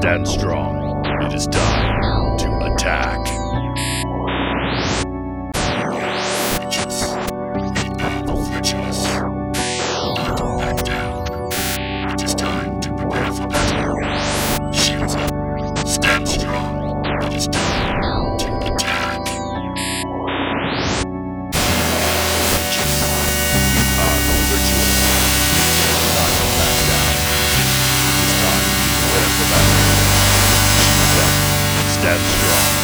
Stand strong. It is time to attack. Don't back down. It is time to prepare for battle. Shields up. Stand strong. It is time to attack. You are the virtuous. Not to back down. It is time to prepare for battle. Shields up. Stand strong.